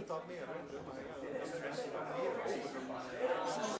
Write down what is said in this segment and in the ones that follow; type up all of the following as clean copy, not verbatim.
taught me. I learned them.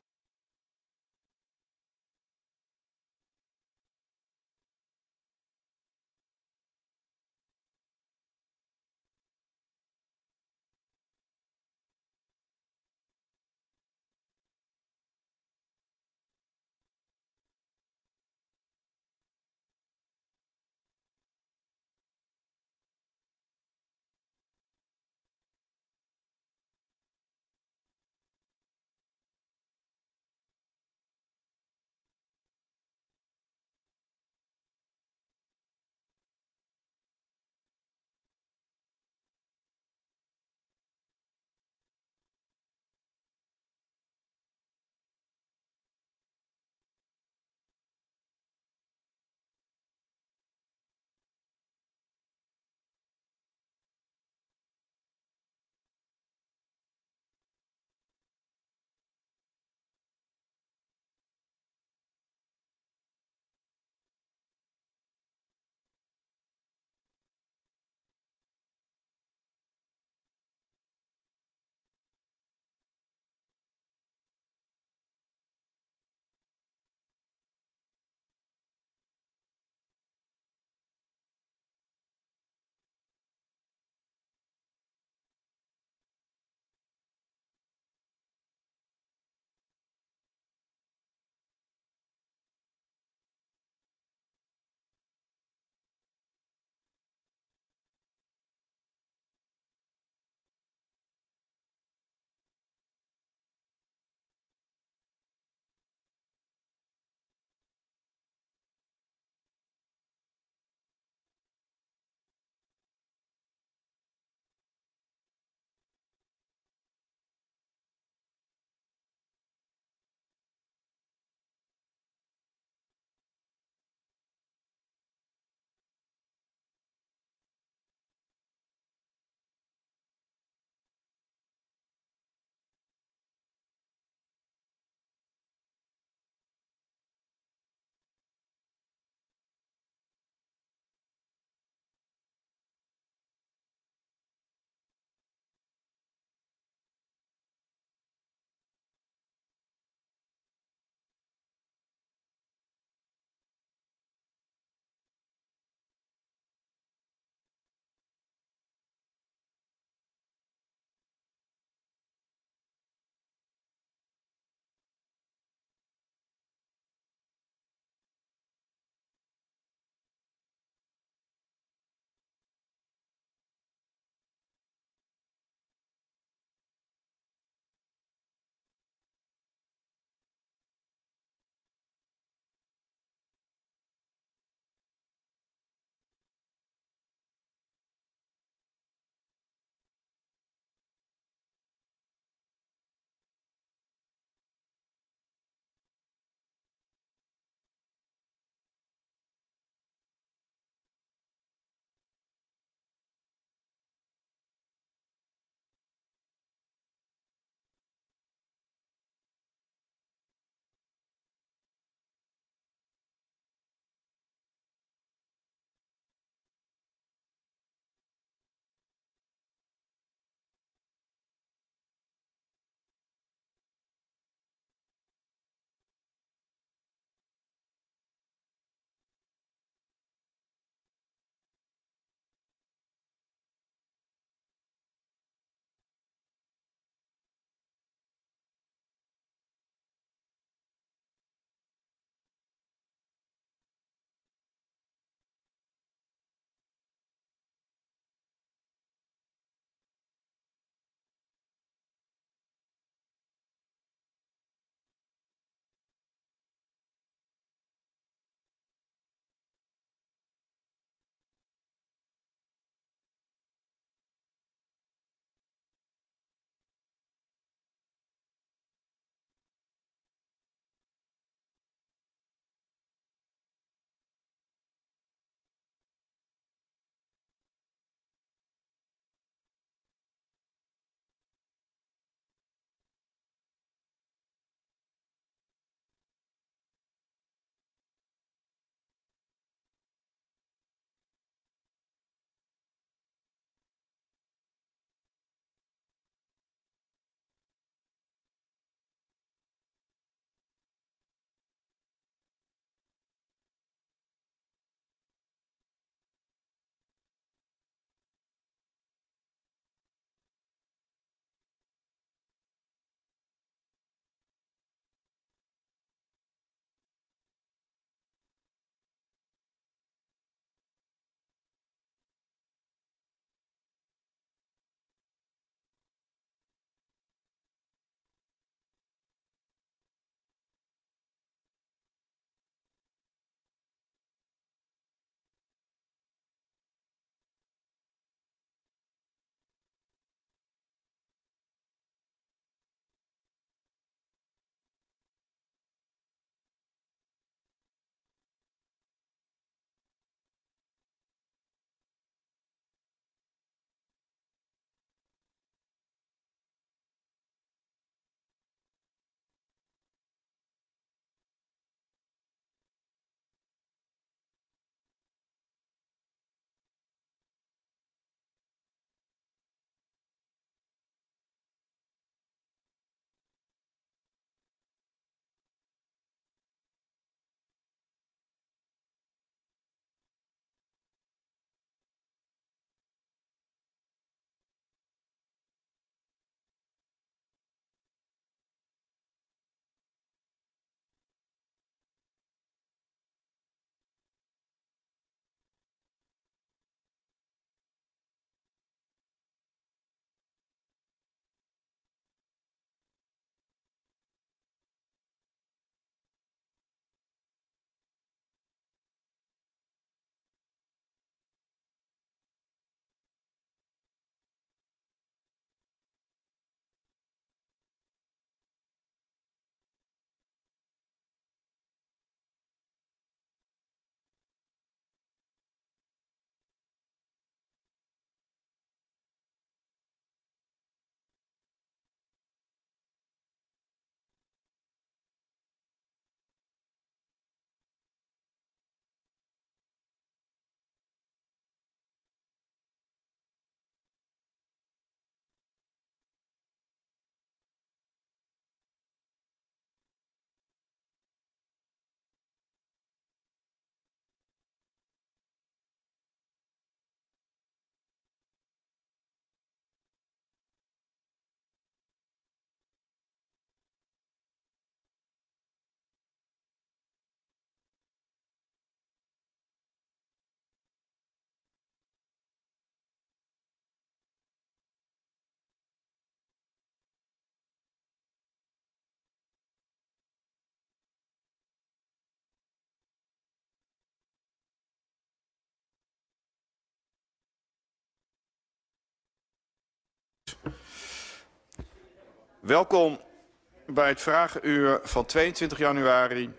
Welkom bij het vragenuur van 22 januari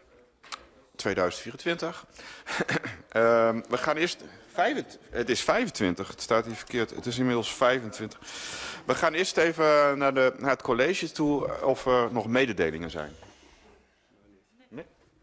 2024. We gaan eerst... Het is 25, het staat hier verkeerd. Het is inmiddels 25. We gaan eerst even naar het college toe of er nog mededelingen zijn. Nee?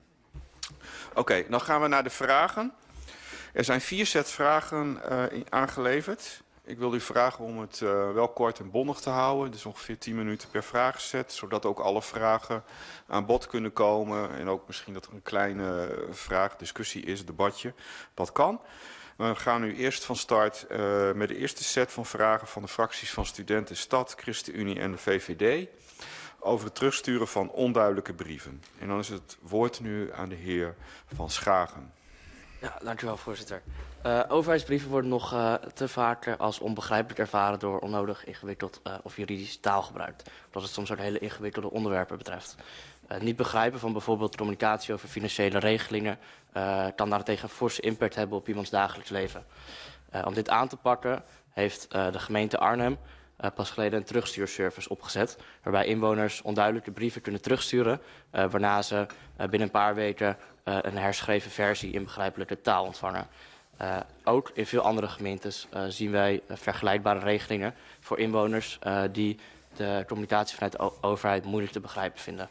Oké, dan gaan we naar de vragen. Er zijn 4 set vragen aangeleverd. Ik wil u vragen om het wel kort en bondig te houden. Dus ongeveer 10 minuten per vragenset, zodat ook alle vragen aan bod kunnen komen. En ook misschien dat er een kleine vraagdiscussie is, debatje. Dat kan. We gaan nu eerst van start met de eerste set van vragen van de fracties van Studenten, Stad, ChristenUnie en de VVD. Over het terugsturen van onduidelijke brieven. En dan is het woord nu aan de heer Van Schagen. Ja, dankjewel voorzitter. Overheidsbrieven worden nog te vaak als onbegrijpelijk ervaren door onnodig ingewikkeld of juridisch taalgebruik. Dat het soms ook hele ingewikkelde onderwerpen betreft. Niet begrijpen van bijvoorbeeld communicatie over financiële regelingen kan daarentegen een forse impact hebben op iemands dagelijks leven. Om dit aan te pakken heeft de gemeente Arnhem pas geleden een terugstuurservice opgezet, waarbij inwoners onduidelijke brieven kunnen terugsturen, waarna ze binnen een paar weken een herschreven versie in begrijpelijke taal ontvangen. Ook in veel andere gemeentes zien wij vergelijkbare regelingen voor inwoners die de communicatie vanuit de overheid moeilijk te begrijpen vinden.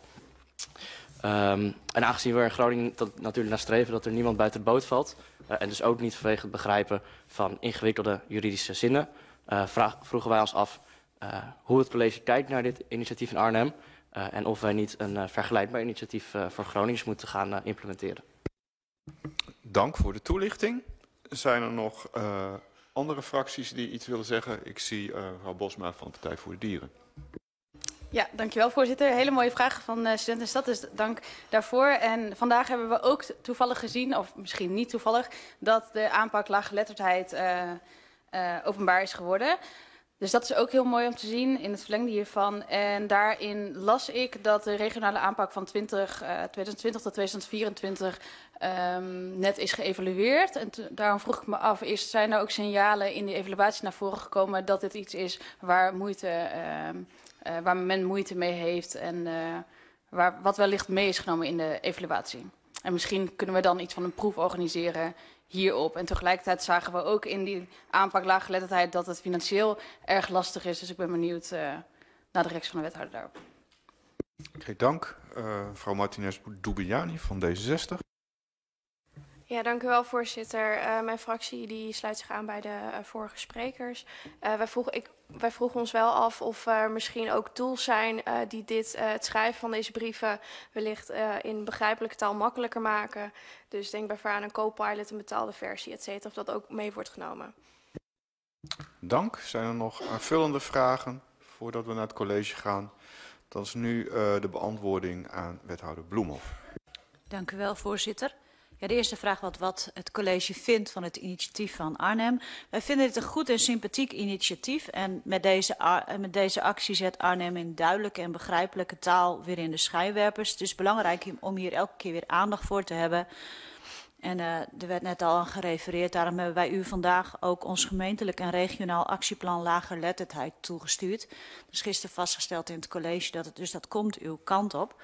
En aangezien we in Groningen natuurlijk naar streven dat er niemand buiten de boot valt, en dus ook niet vanwege het begrijpen van ingewikkelde juridische zinnen, vroegen wij ons af hoe het college kijkt naar dit initiatief in Arnhem en of wij niet een vergelijkbaar initiatief voor Groningers moeten gaan implementeren. Dank voor de toelichting. Zijn er nog andere fracties die iets willen zeggen? Ik zie mevrouw Bosma van de Partij voor de Dieren. Ja, dankjewel voorzitter. Hele mooie vragen van Studenten en Stad, dus dank daarvoor. En vandaag hebben we ook toevallig gezien, of misschien niet toevallig, dat de aanpak laaggeletterdheid openbaar is geworden. Dus dat is ook heel mooi om te zien in het verlengde hiervan. En daarin las ik dat de regionale aanpak van 2020 tot 2024 net is geëvalueerd. En daarom vroeg ik me af, zijn er ook signalen in die evaluatie naar voren gekomen dat dit iets is waar men moeite mee heeft en wat wellicht mee is genomen in de evaluatie. En misschien kunnen we dan iets van een proef organiseren hierop. En tegelijkertijd zagen we ook in die aanpak laaggeletterdheid dat het financieel erg lastig is. Dus ik ben benieuwd naar de reactie van de wethouder daarop. Oké, dank. Mevrouw Martinez-Doubiani van D66. Ja, dank u wel, voorzitter. Mijn fractie die sluit zich aan bij de vorige sprekers. Wij vroegen ons wel af of er misschien ook tools zijn die het schrijven van deze brieven wellicht in begrijpelijke taal makkelijker maken. Dus denk bijvoorbeeld aan een co-pilot, een betaalde versie, et cetera, of dat ook mee wordt genomen. Dank. Zijn er nog aanvullende vragen voordat we naar het college gaan? Dat is nu de beantwoording aan wethouder Bloemhoff. Dank u wel, voorzitter. Ja, de eerste vraag wat het college vindt van het initiatief van Arnhem. Wij vinden dit een goed en sympathiek initiatief. En met deze actie zet Arnhem in duidelijke en begrijpelijke taal weer in de schijnwerpers. Het is belangrijk om hier elke keer weer aandacht voor te hebben. En er werd net al aan gerefereerd. Daarom hebben wij u vandaag ook ons gemeentelijk en regionaal actieplan laaggeletterdheid toegestuurd. Dus gisteren vastgesteld in het college dat komt uw kant op.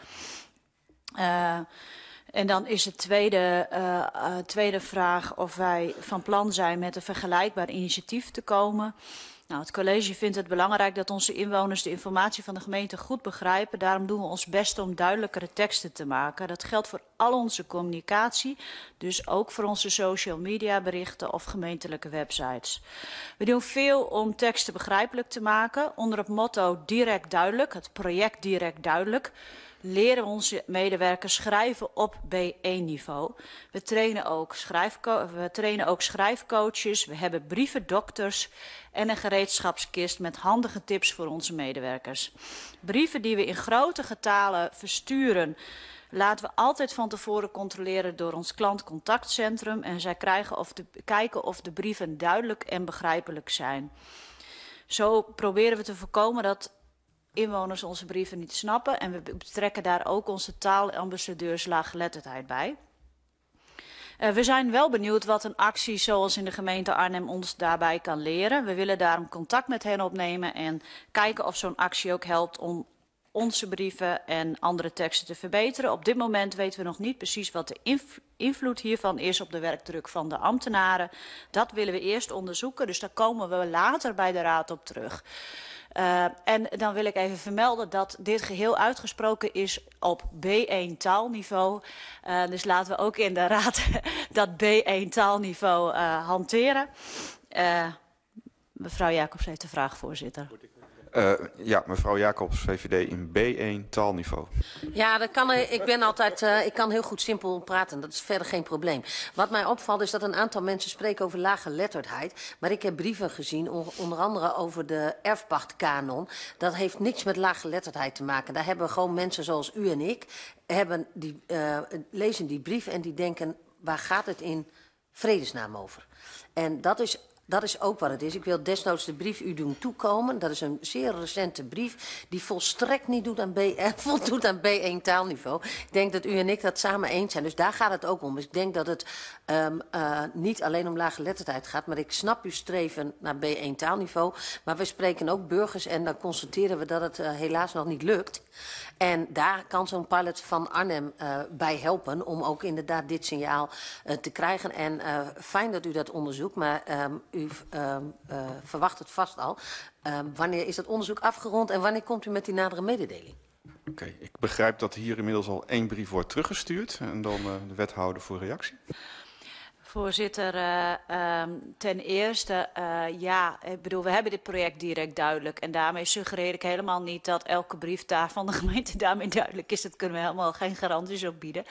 En dan is de tweede vraag of wij van plan zijn met een vergelijkbaar initiatief te komen. Nou, het college vindt het belangrijk dat onze inwoners de informatie van de gemeente goed begrijpen. Daarom doen we ons best om duidelijkere teksten te maken. Dat geldt voor al onze communicatie, dus ook voor onze social media berichten of gemeentelijke websites. We doen veel om teksten begrijpelijk te maken onder het motto direct duidelijk, het project direct duidelijk. Leren we onze medewerkers schrijven op B1-niveau. We trainen ook schrijfcoaches, we hebben brievendokters en een gereedschapskist met handige tips voor onze medewerkers. Brieven die we in grote getalen versturen, laten we altijd van tevoren controleren door ons klantcontactcentrum en zij kijken of de brieven duidelijk en begrijpelijk zijn. Zo proberen we te voorkomen dat inwoners onze brieven niet snappen en we betrekken daar ook onze taalambassadeurs laaggeletterdheid bij. We zijn wel benieuwd wat een actie zoals in de gemeente Arnhem ons daarbij kan leren. We willen daarom contact met hen opnemen en kijken of zo'n actie ook helpt om onze brieven en andere teksten te verbeteren. Op dit moment weten we nog niet precies wat de invloed hiervan is op de werkdruk van de ambtenaren. Dat willen we eerst onderzoeken, dus daar komen we later bij de Raad op terug. En dan wil ik even vermelden dat dit geheel uitgesproken is op B1 taalniveau. Dus laten we ook in de Raad dat B1 taalniveau hanteren. Mevrouw Jacobs heeft de vraag, voorzitter. Ja, mevrouw Jacobs, VVD in B1 taalniveau. Ja, dat kan, ik kan heel goed simpel praten. Dat is verder geen probleem. Wat mij opvalt is dat een aantal mensen spreken over laaggeletterdheid. Maar ik heb brieven gezien, onder andere over de erfpachtkanon. Dat heeft niks met laaggeletterdheid te maken. Daar hebben gewoon mensen zoals u en ik, lezen die brief en die denken, waar gaat het in vredesnaam over? En dat is ook wat het is. Ik wil desnoods de brief u doen toekomen. Dat is een zeer recente brief die volstrekt niet voldoet aan B1 taalniveau. Ik denk dat u en ik dat samen eens zijn. Dus daar gaat het ook om. Dus ik denk dat het niet alleen om laaggeletterdheid gaat. Maar ik snap uw streven naar B1 taalniveau. Maar we spreken ook burgers en dan constateren we dat het helaas nog niet lukt. En daar kan zo'n pilot van Arnhem bij helpen om ook inderdaad dit signaal te krijgen. En fijn dat u dat onderzoekt, maar u verwacht het vast al. Wanneer is dat onderzoek afgerond en wanneer komt u met die nadere mededeling? Oké, ik begrijp dat hier inmiddels al 1 brief wordt teruggestuurd en dan de wethouder voor reactie. Voorzitter, ten eerste, ja, ik bedoel, we hebben dit project direct duidelijk. En daarmee suggereer ik helemaal niet dat elke brief daar van de gemeente daarmee duidelijk is. Dat kunnen we helemaal geen garanties op bieden.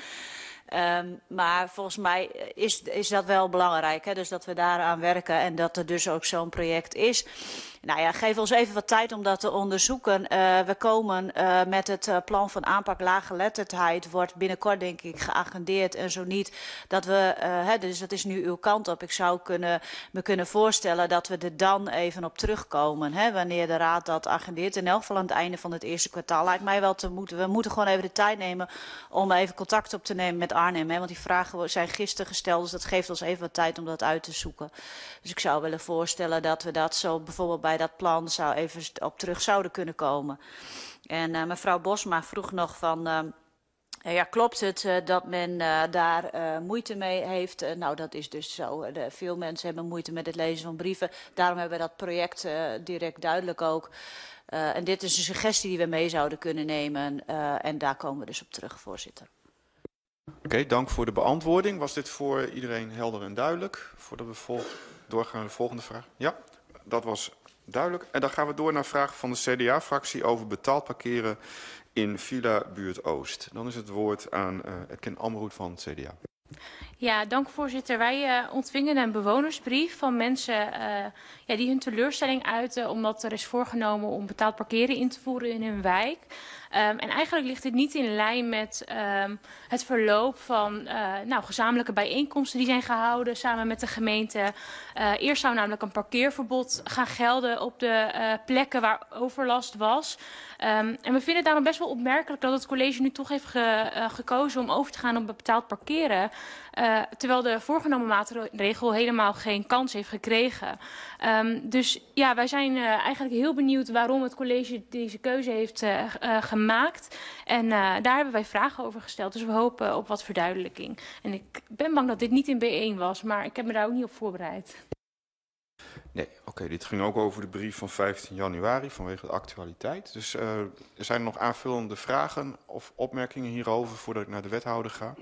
Maar volgens mij is dat wel belangrijk, hè? Dus dat we daaraan werken en dat er dus ook zo'n project is. Nou ja, geef ons even wat tijd om dat te onderzoeken. We komen met het plan van aanpak laaggeletterdheid, wordt binnenkort denk ik geagendeerd en zo niet. Dat we, dus dat is nu uw kant op. Ik zou me kunnen voorstellen dat we er dan even op terugkomen. Hè, wanneer de Raad dat agendeert. In elk geval aan het einde van het eerste kwartaal. Lijkt mij wel te moeten. We moeten gewoon even de tijd nemen om even contact op te nemen met Arnhem. Hè, want die vragen zijn gisteren gesteld. Dus dat geeft ons even wat tijd om dat uit te zoeken. Dus ik zou willen voorstellen dat we dat zo bijvoorbeeld bij dat plan zou even op terug zouden kunnen komen. En mevrouw Bosma vroeg nog van, ja, klopt het dat men daar moeite mee heeft? Nou, dat is dus zo. Veel mensen hebben moeite met het lezen van brieven. Daarom hebben we dat project direct duidelijk ook. En dit is een suggestie die we mee zouden kunnen nemen. En daar komen we dus op terug, voorzitter. Oké, dank voor de beantwoording. Was dit voor iedereen helder en duidelijk? Voordat we doorgaan naar de volgende vraag. Ja, dat was duidelijk. En dan gaan we door naar vraag van de CDA-fractie over betaald parkeren in Villa Buurt Oost. Dan is het woord aan Etken Amroet van het CDA. Ja, dank voorzitter. Wij ontvingen een bewonersbrief van mensen die hun teleurstelling uiten omdat er is voorgenomen om betaald parkeren in te voeren in hun wijk. En eigenlijk ligt dit niet in lijn met het verloop van gezamenlijke bijeenkomsten die zijn gehouden samen met de gemeente. Eerst zou namelijk een parkeerverbod gaan gelden op de plekken waar overlast was. En we vinden het daarom best wel opmerkelijk dat het college nu toch heeft gekozen om over te gaan op betaald parkeren. Terwijl de voorgenomen maatregel helemaal geen kans heeft gekregen. Dus ja, wij zijn eigenlijk heel benieuwd waarom het college deze keuze heeft gemaakt. En daar hebben wij vragen over gesteld. Dus we hopen op wat verduidelijking. En ik ben bang dat dit niet in B1 was, maar ik heb me daar ook niet op voorbereid. Nee, oké, dit ging ook over de brief van 15 januari vanwege de actualiteit. Dus zijn er nog aanvullende vragen of opmerkingen hierover voordat ik naar de wethouder ga?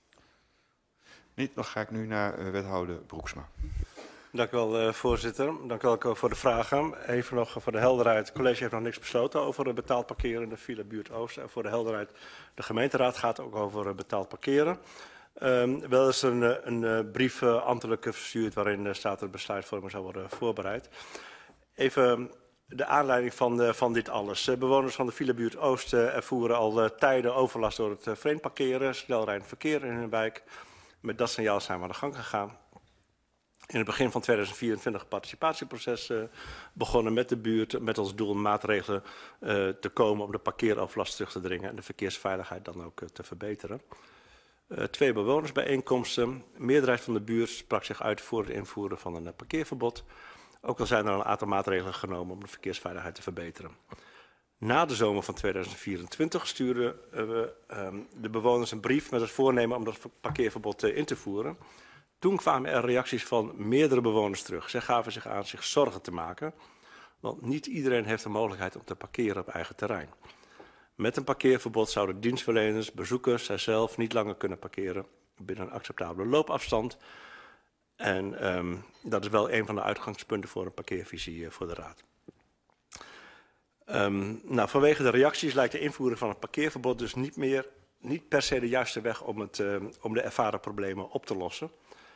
Niet, dan ga ik nu naar wethouder Broeksma. Dank u wel, voorzitter. Dank u wel voor de vragen. Even nog voor de helderheid. Het college heeft nog niks besloten over betaald parkeren in de Villa Buurt Oost. En voor de helderheid, de gemeenteraad gaat ook over betaald parkeren. Wel is een brief ambtelijk verstuurd waarin staat dat besluitvorming zou worden voorbereid. Even de aanleiding van dit alles. Bewoners van de Villa Buurt Oost ervoeren al tijden overlast door het vreemd parkeren, snelrijdend verkeer in hun wijk. Met dat signaal zijn we aan de gang gegaan. In het begin van 2024 het participatieproces begonnen met de buurt, met als doel maatregelen te komen om de parkeeroverlast terug te dringen en de verkeersveiligheid dan ook te verbeteren. 2 bewonersbijeenkomsten. De meerderheid van de buurt sprak zich uit voor het invoeren van een parkeerverbod. Ook al zijn er al een aantal maatregelen genomen om de verkeersveiligheid te verbeteren. Na de zomer van 2024 sturen we de bewoners een brief met het voornemen om dat parkeerverbod in te voeren. Toen kwamen er reacties van meerdere bewoners terug. Zij gaven zich aan zich zorgen te maken, want niet iedereen heeft de mogelijkheid om te parkeren op eigen terrein. Met een parkeerverbod zouden dienstverleners, bezoekers, zijzelf niet langer kunnen parkeren binnen een acceptabele loopafstand. En dat is wel een van de uitgangspunten voor een parkeervisie voor de Raad. Vanwege de reacties lijkt de invoering van een parkeerverbod dus niet per se de juiste weg om de ervaren problemen op te lossen.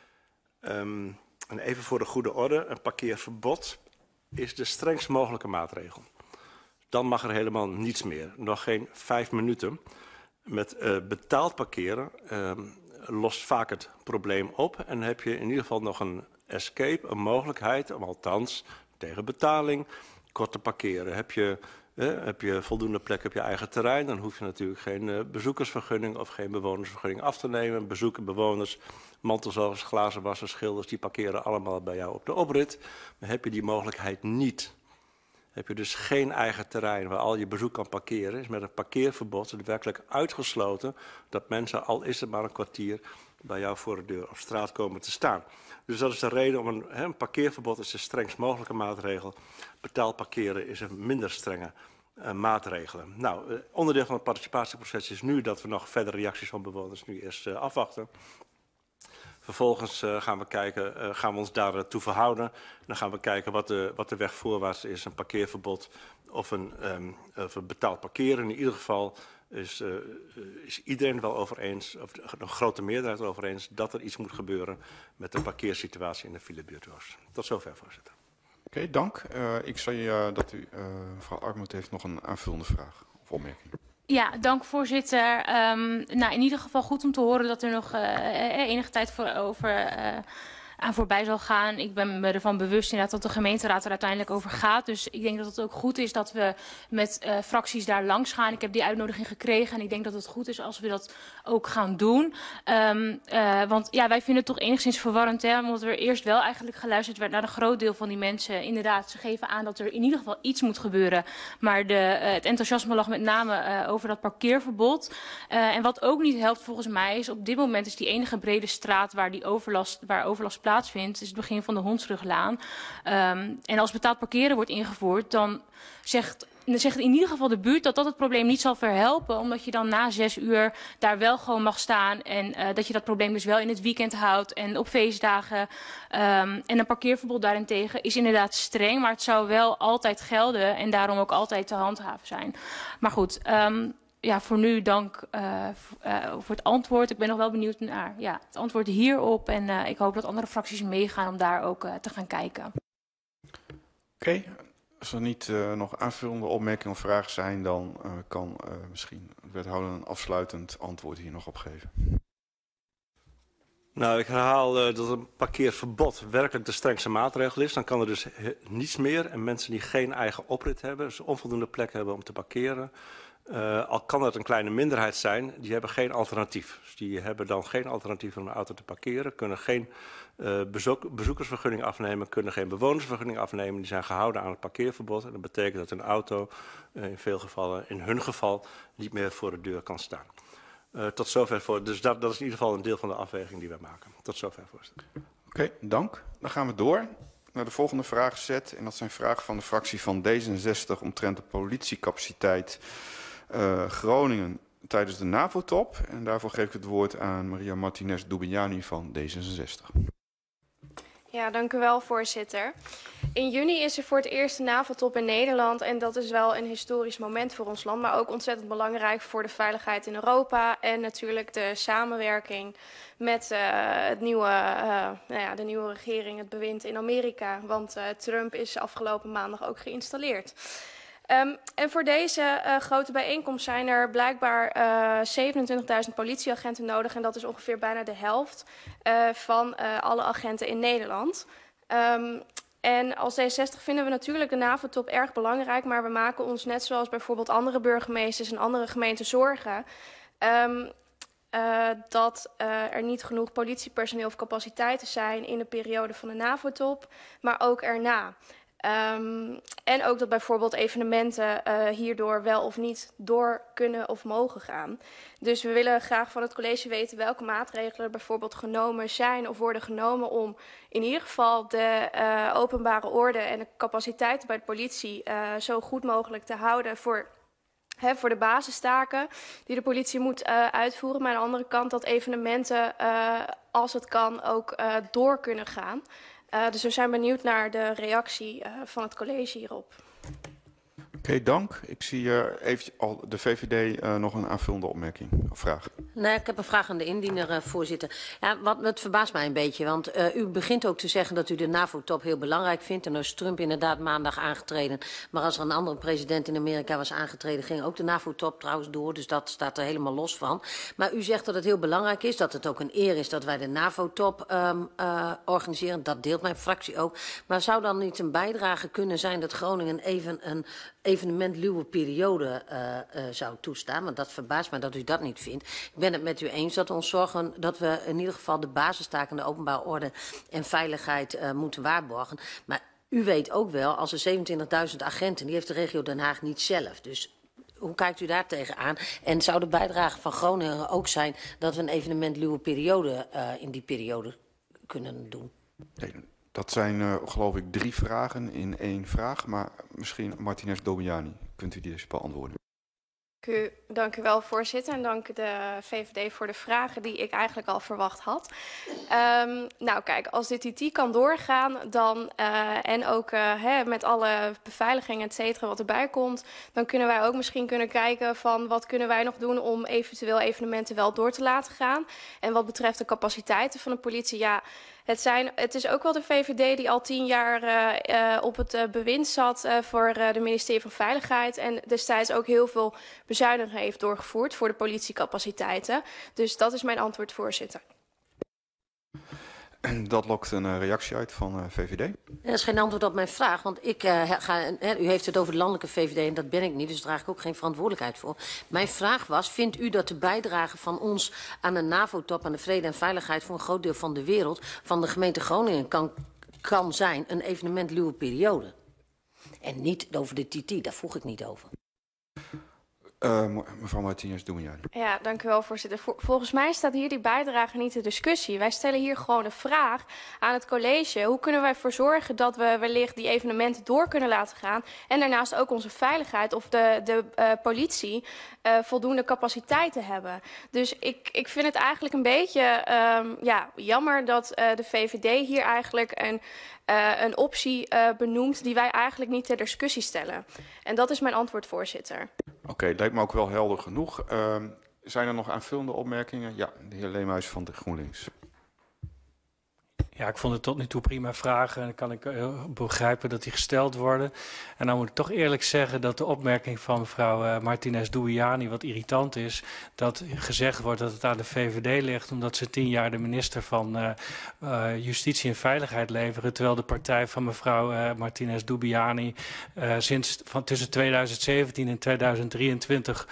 En even voor de goede orde, een parkeerverbod is de strengst mogelijke maatregel. Dan mag er helemaal niets meer, nog geen 5 minuten. Met betaald parkeren lost vaak het probleem op en heb je in ieder geval nog een escape, een mogelijkheid om althans tegen betaling kort te parkeren. Heb je voldoende plek op je eigen terrein, dan hoef je natuurlijk geen bezoekersvergunning of geen bewonersvergunning af te nemen. Bezoeken, bewoners, mantelzorgers, glazenwassers, schilders, die parkeren allemaal bij jou op de oprit. Maar heb je die mogelijkheid niet, heb je dus geen eigen terrein waar al je bezoek kan parkeren, is met een parkeerverbod het werkelijk uitgesloten dat mensen, al is het maar een kwartier, bij jou voor de deur op straat komen te staan. Dus dat is de reden om een parkeerverbod is de strengst mogelijke maatregel. Betaald parkeren is een minder strenge maatregel. Nou, onderdeel van het participatieproces is nu dat we nog verdere reacties van bewoners nu eerst afwachten. Vervolgens gaan we ons daartoe verhouden. Dan gaan we kijken wat de weg voorwaarts is. Een parkeerverbod of een betaald parkeren. In ieder geval is iedereen wel over eens, of een grote meerderheid over eens, dat er iets moet gebeuren met de parkeersituatie in de filebuurt Oost. Tot zover, voorzitter. Oké, dank. Ik zie dat mevrouw Armoed heeft nog een aanvullende vraag of opmerking. Ja, dank voorzitter. In ieder geval goed om te horen dat er nog enige tijd aan voorbij zal gaan. Ik ben me ervan bewust inderdaad dat de gemeenteraad er uiteindelijk over gaat. Dus ik denk dat het ook goed is dat we met fracties daar langs gaan. Ik heb die uitnodiging gekregen en ik denk dat het goed is als we dat ook gaan doen. Want ja, wij vinden het toch enigszins verwarrend, hè, omdat er eerst wel eigenlijk geluisterd werd naar een groot deel van die mensen. Inderdaad, ze geven aan dat er in ieder geval iets moet gebeuren. Maar het enthousiasme lag met name over dat parkeerverbod. En wat ook niet helpt volgens mij is, op dit moment is die enige brede straat waar overlast plaatsvindt, is het begin van de Hondsruglaan. En als betaald parkeren wordt ingevoerd, dan zegt in ieder geval de buurt dat het probleem niet zal verhelpen, omdat je dan na 6 uur daar wel gewoon mag staan en dat je dat probleem dus wel in het weekend houdt en op feestdagen. En een parkeerverbod daarentegen is inderdaad streng, maar het zou wel altijd gelden en daarom ook altijd te handhaven zijn. Maar goed, ja, voor nu dank voor het antwoord. Ik ben nog wel benieuwd naar het antwoord hierop. En ik hoop dat andere fracties meegaan om daar ook te gaan kijken. Oké, als er niet nog aanvullende opmerkingen of vragen zijn, dan kan misschien de wethouder een afsluitend antwoord hier nog op geven. Nou, ik herhaal dat een parkeerverbod werkelijk de strengste maatregel is. Dan kan er dus niets meer. En mensen die geen eigen oprit hebben, dus onvoldoende plek hebben om te parkeren, al kan het een kleine minderheid zijn, die hebben geen alternatief. Dus die hebben dan geen alternatief om een auto te parkeren, kunnen geen bezoekersvergunning afnemen, kunnen geen bewonersvergunning afnemen. Die zijn gehouden aan het parkeerverbod. En dat betekent dat een auto in veel gevallen, in hun geval, niet meer voor de deur kan staan. Tot zover dus dat is in ieder geval een deel van de afweging die we maken. Tot zover, voorzitter. Oké, dank. Dan gaan we door naar de volgende vraagset. En dat zijn vragen van de fractie van D66 omtrent de politiecapaciteit Groningen tijdens de NAVO-top. En daarvoor geef ik het woord aan Maria Martinez Dubignani van D66. Ja, dank u wel, voorzitter. In juni is er voor het eerst de NAVO-top in Nederland. En dat is wel een historisch moment voor ons land. Maar ook ontzettend belangrijk voor de veiligheid in Europa. En natuurlijk de samenwerking met de nieuwe regering, het bewind in Amerika. Want Trump is afgelopen maandag ook geïnstalleerd. En voor deze grote bijeenkomst zijn er blijkbaar 27.000 politieagenten nodig. En dat is ongeveer bijna de helft van alle agenten in Nederland. En als D66 vinden we natuurlijk de NAVO-top erg belangrijk. Maar we maken ons net zoals bijvoorbeeld andere burgemeesters en andere gemeenten zorgen dat er niet genoeg politiepersoneel of capaciteiten zijn in de periode van de NAVO-top. Maar ook erna. En ook dat bijvoorbeeld evenementen hierdoor wel of niet door kunnen of mogen gaan. Dus we willen graag van het college weten welke maatregelen er bijvoorbeeld genomen zijn of worden genomen om in ieder geval de openbare orde en de capaciteiten bij de politie zo goed mogelijk te houden voor de basistaken die de politie moet uitvoeren. Maar aan de andere kant dat evenementen, als het kan, ook door kunnen gaan. Dus we zijn benieuwd naar de reactie van het college hierop. Oké, dank. Ik zie even al de VVD nog een aanvullende opmerking of vraag. Nee, ik heb een vraag aan de indiener, voorzitter. Ja, het verbaast mij een beetje, want u begint ook te zeggen dat u de NAVO-top heel belangrijk vindt. En dan is Trump inderdaad maandag aangetreden. Maar als er een andere president in Amerika was aangetreden, ging ook de NAVO-top trouwens door. Dus dat staat er helemaal los van. Maar u zegt dat het heel belangrijk is, dat het ook een eer is dat wij de NAVO-top organiseren. Dat deelt mijn fractie ook. Maar zou dan niet een bijdrage kunnen zijn dat Groningen even een evenement luwe periode zou toestaan? Want dat verbaast mij dat u dat niet vindt. Ik ben het met u eens dat we ons zorgen dat we in ieder geval de basistaken, de openbare orde en veiligheid moeten waarborgen. Maar u weet ook wel, als er 27.000 agenten, die heeft de regio Den Haag niet zelf. Dus hoe kijkt u daar tegenaan? En zou de bijdrage van Groningen ook zijn dat we een evenement luwe periode in die periode kunnen doen? Nee, dat zijn geloof ik 3 vragen in 1 vraag. Maar misschien Martinez Dobiani, kunt u die eens beantwoorden? Dank u wel, voorzitter. En dank de VVD voor de vragen die ik eigenlijk al verwacht had. Nou kijk, als dit TT kan doorgaan dan, en ook met alle beveiliging et cetera wat erbij komt, dan kunnen wij ook misschien kijken van wat kunnen wij nog doen om eventueel evenementen wel door te laten gaan. En wat betreft de capaciteiten van de politie, ja, het is ook wel de VVD die al 10 jaar op het bewind zat voor de ministerie van Veiligheid. En destijds ook heel veel bezuinigingen heeft doorgevoerd voor de politiecapaciteiten. Dus dat is mijn antwoord, voorzitter. Dat lokt een reactie uit van VVD. Dat is geen antwoord op mijn vraag, want u heeft het over de landelijke VVD en dat ben ik niet, dus daar draag ik ook geen verantwoordelijkheid voor. Mijn vraag was, vindt u dat de bijdrage van ons aan de NAVO-top, aan de vrede en veiligheid voor een groot deel van de wereld, van de gemeente Groningen kan zijn een evenement luwe periode? En niet over de TT, daar vroeg ik niet over. Mevrouw Martinez Dobiani. Ja, dank u wel, voorzitter. Volgens mij staat hier die bijdrage niet ter discussie. Wij stellen hier gewoon een vraag aan het college. Hoe kunnen wij ervoor zorgen dat we wellicht die evenementen door kunnen laten gaan? En daarnaast ook onze veiligheid of de politie voldoende capaciteiten hebben. Dus ik vind het eigenlijk een beetje jammer dat de VVD hier eigenlijk een optie benoemt die wij eigenlijk niet ter discussie stellen. En dat is mijn antwoord, voorzitter. Oké, het lijkt me ook wel helder genoeg. Zijn er nog aanvullende opmerkingen? Ja, de heer Leemhuis van de GroenLinks. Ja, ik vond het tot nu toe prima vragen en kan ik begrijpen dat die gesteld worden. En dan moet ik toch eerlijk zeggen dat de opmerking van mevrouw Martinez Dobiani wat irritant is. Dat gezegd wordt dat het aan de VVD ligt omdat ze 10 jaar de minister van Justitie en Veiligheid leveren. Terwijl de partij van mevrouw Martinez Dobiani tussen 2017 en 2023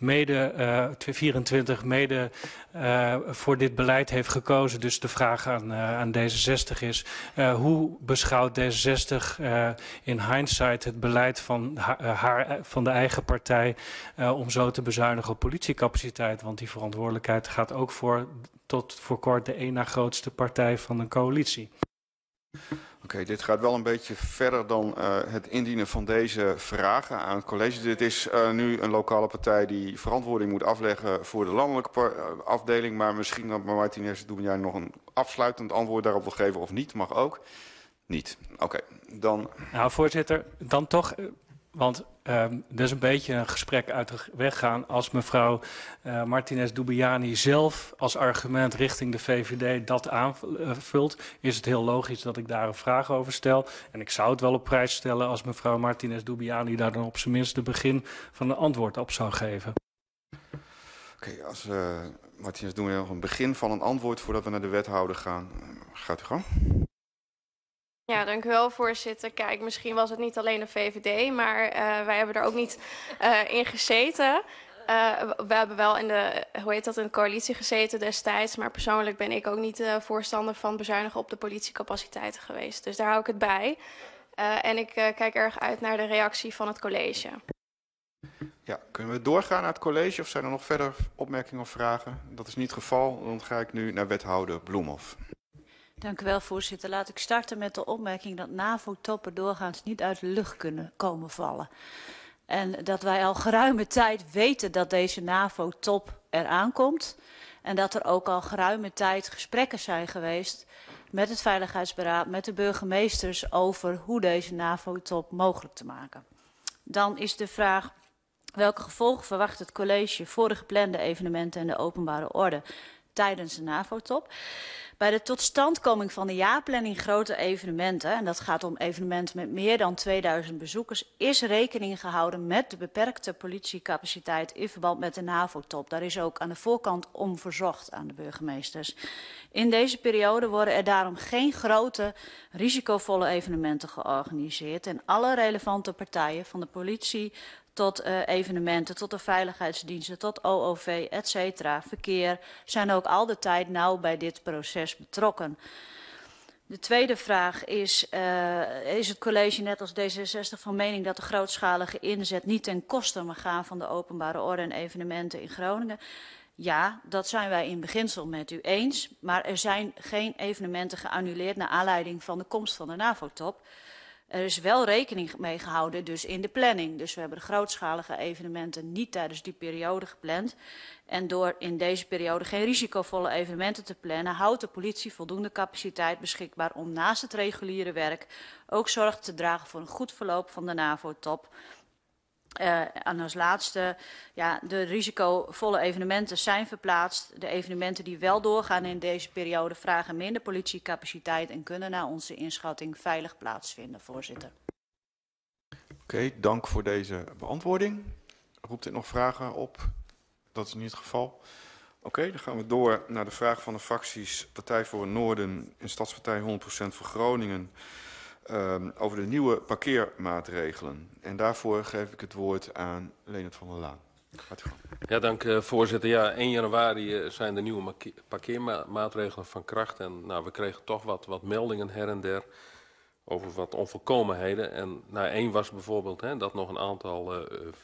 mede voor dit beleid heeft gekozen. Dus de vraag aan D66 is, hoe beschouwt D66 in hindsight het beleid van de eigen partij om zo te bezuinigen op politiecapaciteit? Want die verantwoordelijkheid gaat ook tot voor kort de 1 na grootste partij van een coalitie. Oké, dit gaat wel een beetje verder dan het indienen van deze vragen aan het college. Dit is nu een lokale partij die verantwoording moet afleggen voor de landelijke afdeling. Maar misschien dat Martinez Dobiani nog een afsluitend antwoord daarop wil geven of niet. Mag ook. Niet. Oké, dan... Nou, voorzitter, dan toch... Want er is een beetje een gesprek uit de weg gaan als mevrouw Martinez Dobiani zelf als argument richting de VVD dat aanvult. Is het heel logisch dat ik daar een vraag over stel. En ik zou het wel op prijs stellen als mevrouw Martinez Dobiani daar dan op zijn minst het begin van een antwoord op zou geven. Oké, als Martinez Dobiani nog een begin van een antwoord voordat we naar de wethouder gaan. Gaat u gang. Ja, dank u wel, voorzitter. Kijk, misschien was het niet alleen de VVD, maar wij hebben er ook niet in gezeten. We hebben wel in de coalitie gezeten destijds, maar persoonlijk ben ik ook niet voorstander van bezuinigen op de politiecapaciteiten geweest. Dus daar hou ik het bij. En ik kijk erg uit naar de reactie van het college. Ja, kunnen we doorgaan naar het college of zijn er nog verder opmerkingen of vragen? Dat is niet het geval. Dan ga ik nu naar wethouder Bloemhoff. Dank u wel, voorzitter. Laat ik starten met de opmerking dat NAVO-toppen doorgaans niet uit de lucht kunnen komen vallen. En dat wij al geruime tijd weten dat deze NAVO-top eraan komt. En dat er ook al geruime tijd gesprekken zijn geweest met het Veiligheidsberaad, met de burgemeesters over hoe deze NAVO-top mogelijk te maken. Dan is de vraag: welke gevolgen verwacht het college voor de geplande evenementen en de openbare orde tijdens de NAVO-top? Bij de totstandkoming van de jaarplanning grote evenementen, en dat gaat om evenementen met meer dan 2000 bezoekers, is rekening gehouden met de beperkte politiecapaciteit in verband met de NAVO-top. Daar is ook aan de voorkant om verzocht aan de burgemeesters. In deze periode worden er daarom geen grote, risicovolle evenementen georganiseerd. En alle relevante partijen, van de politie tot evenementen, tot de veiligheidsdiensten, tot OOV, etc., verkeer, zijn ook al de tijd nauw bij dit proces betrokken. De tweede vraag is het college net als D66 van mening dat de grootschalige inzet niet ten koste mag gaan van de openbare orde en evenementen in Groningen? Ja, dat zijn wij in beginsel met u eens, maar er zijn geen evenementen geannuleerd naar aanleiding van de komst van de NAVO-top. Er is wel rekening mee gehouden dus in de planning. Dus we hebben de grootschalige evenementen niet tijdens die periode gepland. En door in deze periode geen risicovolle evenementen te plannen, houdt de politie voldoende capaciteit beschikbaar om naast het reguliere werk ook zorg te dragen voor een goed verloop van de NAVO-top. En als laatste, ja, de risicovolle evenementen zijn verplaatst. De evenementen die wel doorgaan in deze periode vragen minder politiecapaciteit en kunnen naar onze inschatting veilig plaatsvinden, voorzitter. Oké, dank voor deze beantwoording. Roept dit nog vragen op? Dat is niet het geval. Oké, dan gaan we door naar de vraag van de fracties Partij voor het Noorden en Stadspartij 100% voor Groningen. Over de nieuwe parkeermaatregelen. En daarvoor geef ik het woord aan Leonard van der Laan. Gaat u gang. Ja, dank voorzitter. Ja, 1 januari zijn de nieuwe parkeermaatregelen van kracht. En nou, we kregen toch wat meldingen her en der over wat onvolkomenheden. En één was bijvoorbeeld dat nog een aantal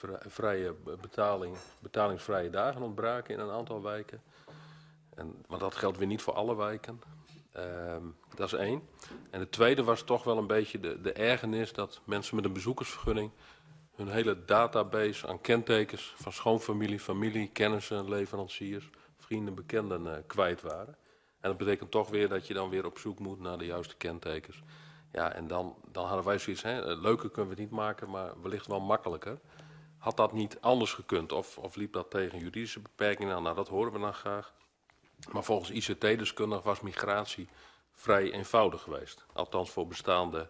betalingsvrije dagen ontbraken in een aantal wijken. Maar dat geldt weer niet voor alle wijken. Dat is 1. En de tweede was toch wel een beetje de ergernis dat mensen met een bezoekersvergunning hun hele database aan kentekens van schoonfamilie, familie, kennissen, leveranciers, vrienden, bekenden kwijt waren. En dat betekent toch weer dat je dan weer op zoek moet naar de juiste kentekens. Ja, en dan hadden wij zoiets, leuker kunnen we het niet maken, maar wellicht wel makkelijker. Had dat niet anders gekund of liep dat tegen juridische beperkingen? Nou, dat horen we dan graag. Maar volgens ICT-deskundigen was migratie vrij eenvoudig geweest. Althans voor bestaande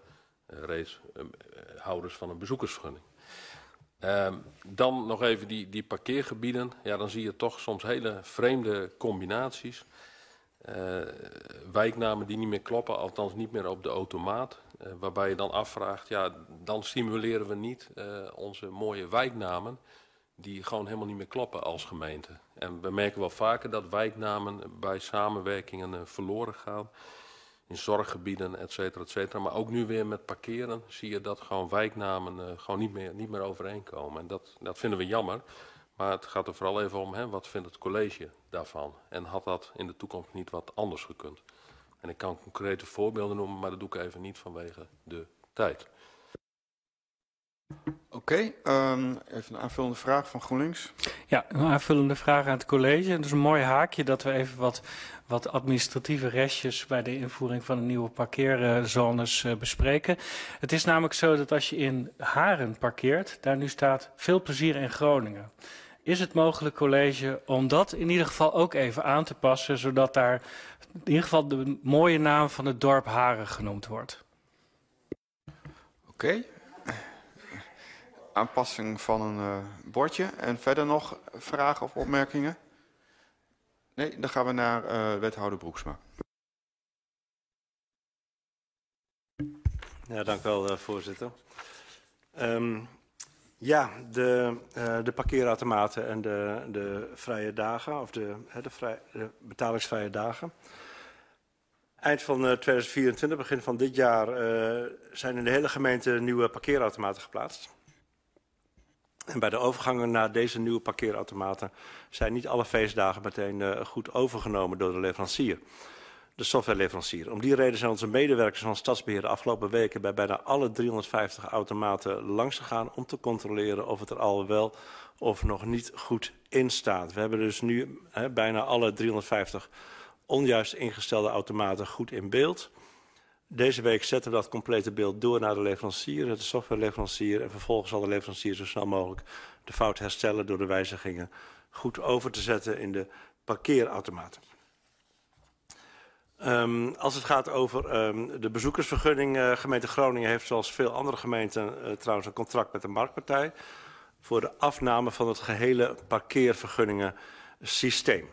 houders van een bezoekersvergunning. Dan nog even die parkeergebieden. Ja, dan zie je toch soms hele vreemde combinaties. Wijknamen die niet meer kloppen, althans niet meer op de automaat. Waarbij je dan afvraagt, ja, dan stimuleren we niet onze mooie wijknamen die gewoon helemaal niet meer kloppen als gemeente. En we merken wel vaker dat wijknamen bij samenwerkingen verloren gaan. In zorggebieden, et cetera, et cetera. Maar ook nu weer met parkeren zie je dat gewoon wijknamen gewoon niet meer overeenkomen. En dat vinden we jammer. Maar het gaat er vooral even om, wat vindt het college daarvan? En had dat in de toekomst niet wat anders gekund? En ik kan concrete voorbeelden noemen, maar dat doe ik even niet vanwege de tijd. Oké, even een aanvullende vraag van GroenLinks. Ja, een aanvullende vraag aan het college. Het is een mooi haakje dat we even wat administratieve restjes bij de invoering van de nieuwe parkeerzones bespreken. Het is namelijk zo dat als je in Haren parkeert, daar nu staat veel plezier in Groningen. Is het mogelijk, college, om dat in ieder geval ook even aan te passen, zodat daar in ieder geval de mooie naam van het dorp Haren genoemd wordt? Oké. Aanpassing van een bordje. En verder nog vragen of opmerkingen? Nee, dan gaan we naar wethouder Broeksma. Ja, dank u wel, voorzitter. Ja, de parkeerautomaten en de vrije dagen, of de betalingsvrije dagen. Eind van 2024, begin van dit jaar, zijn in de hele gemeente nieuwe parkeerautomaten geplaatst. En bij de overgangen naar deze nieuwe parkeerautomaten zijn niet alle feestdagen meteen goed overgenomen door de leverancier, de softwareleverancier. Om die reden zijn onze medewerkers van Stadsbeheer de afgelopen weken bij bijna alle 350 automaten langs gegaan om te controleren of het er al wel of nog niet goed in staat. We hebben dus nu bijna alle 350 onjuist ingestelde automaten goed in beeld. Deze week zetten we dat complete beeld door naar de leverancier, de softwareleverancier. En vervolgens zal de leverancier zo snel mogelijk de fout herstellen door de wijzigingen goed over te zetten in de parkeerautomaten. Als het gaat over de bezoekersvergunning, gemeente Groningen heeft zoals veel andere gemeenten trouwens een contract met de marktpartij voor de afname van het gehele parkeervergunningensysteem.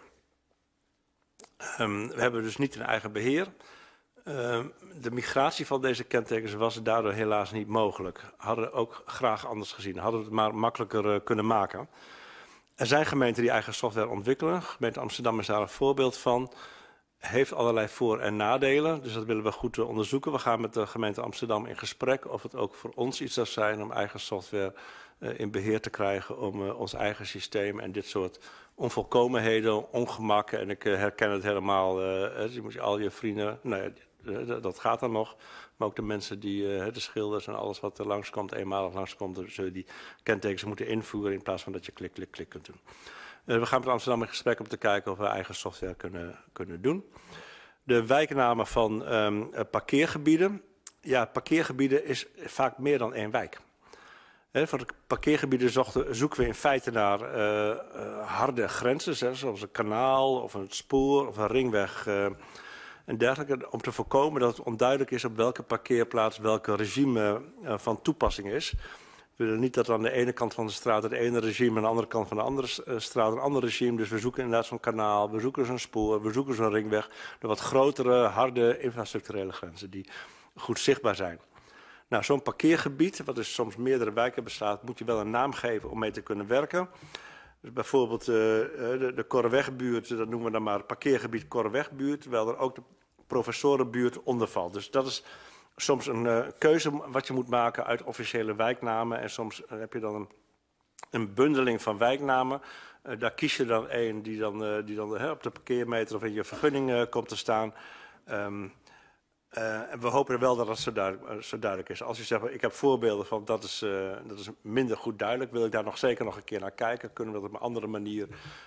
We hebben dus niet een eigen beheer. De migratie van deze kentekens was daardoor helaas niet mogelijk. Hadden we ook graag anders gezien. Hadden we het maar makkelijker kunnen maken. Er zijn gemeenten die eigen software ontwikkelen. Gemeente Amsterdam is daar een voorbeeld van. Heeft allerlei voor- en nadelen. Dus dat willen we goed onderzoeken. We gaan met de gemeente Amsterdam in gesprek of het ook voor ons iets zou zijn om eigen software in beheer te krijgen. Om ons eigen systeem en dit soort onvolkomenheden, ongemakken. En ik herken het helemaal. Je moet al je vrienden. Nee, dat gaat dan nog. Maar ook de mensen die, de schilders en alles wat er langskomt, eenmalig langskomt, zullen die kentekens moeten invoeren in plaats van dat je klik, klik, klik kunt doen. We gaan met Amsterdam in gesprek om te kijken of we eigen software kunnen doen. De wijknamen van parkeergebieden. Ja, parkeergebieden is vaak meer dan één wijk. Voor de parkeergebieden zoeken we in feite naar harde grenzen, zoals een kanaal of een spoor of een ringweg en dergelijke, om te voorkomen dat het onduidelijk is op welke parkeerplaats welke regime van toepassing is. We willen niet dat aan de ene kant van de straat het ene regime en aan de andere kant van de andere straat een ander regime. Dus we zoeken inderdaad zo'n kanaal, we zoeken zo'n spoor, we zoeken zo'n ringweg. De wat grotere, harde infrastructurele grenzen die goed zichtbaar zijn. Nou, zo'n parkeergebied, wat dus soms meerdere wijken bestaat, moet je wel een naam geven om mee te kunnen werken. Dus bijvoorbeeld de Korrewegbuurt, dat noemen we dan maar parkeergebied Korrewegbuurt, terwijl er ook de professorenbuurt onder valt. Dus dat is soms een keuze wat je moet maken uit officiële wijknamen. En soms heb je dan een bundeling van wijknamen. Daar kies je dan één die dan op de parkeermeter of in je vergunning komt te staan. En we hopen wel dat het zo duidelijk is. Als je zegt, ik heb voorbeelden van dat is minder goed duidelijk, wil ik daar nog zeker nog een keer naar kijken. Kunnen we dat op een andere manier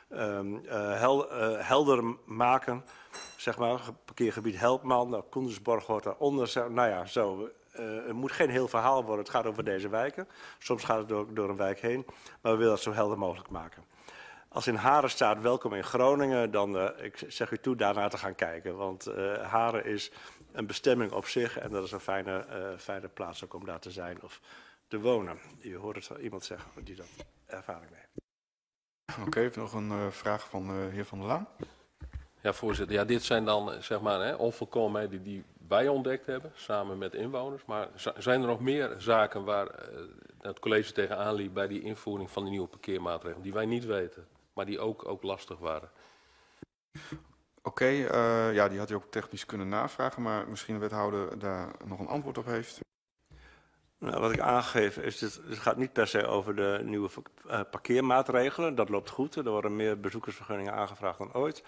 helder maken. Zeg maar, parkeergebied Helpman, nou, Koendersborg hoort daaronder. Nou ja, zo. Het moet geen heel verhaal worden, het gaat over deze wijken. Soms gaat het door een wijk heen, maar we willen het zo helder mogelijk maken. Als in Haren staat welkom in Groningen, dan ik zeg u toe daarnaar te gaan kijken. Want Haren is een bestemming op zich en dat is een fijne plaats ook om daar te zijn of te wonen. Je hoort het iemand zeggen die dat ervaring mee heeft. Oké, even nog een vraag van de heer Van der Laan. Ja, voorzitter. Ja, dit zijn dan zeg maar onvolkomenheden die wij ontdekt hebben, samen met inwoners. Maar zijn er nog meer zaken waar het college tegenaan liep bij die invoering van de nieuwe parkeermaatregelen, die wij niet weten, maar die ook lastig waren? Oké, ja, die had u ook technisch kunnen navragen, maar misschien de wethouder daar nog een antwoord op heeft. Nou, wat ik aangeef is, het gaat niet per se over de nieuwe parkeermaatregelen. Dat loopt goed, er worden meer bezoekersvergunningen aangevraagd dan ooit.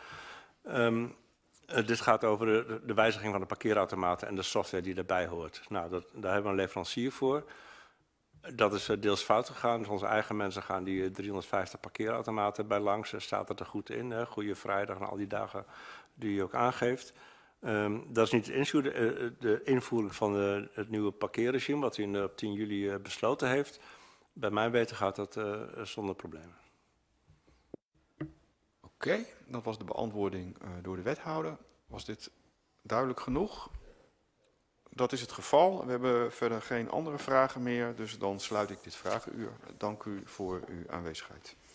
Dit gaat over de wijziging van de parkeerautomaten en de software die daarbij hoort. Nou, daar hebben we een leverancier voor. Dat is deels fout gegaan. Dus onze eigen mensen gaan die 350 parkeerautomaten bij langs. Staat het er goed in. Goede vrijdag en al die dagen die je ook aangeeft. Dat is niet de invoering van het nieuwe parkeerregime, wat u op 10 juli besloten heeft. Bij mijn weten gaat dat zonder problemen. Oké, dat was de beantwoording door de wethouder. Was dit duidelijk genoeg? Dat is het geval. We hebben verder geen andere vragen meer, dus dan sluit ik dit vragenuur. Dank u voor uw aanwezigheid.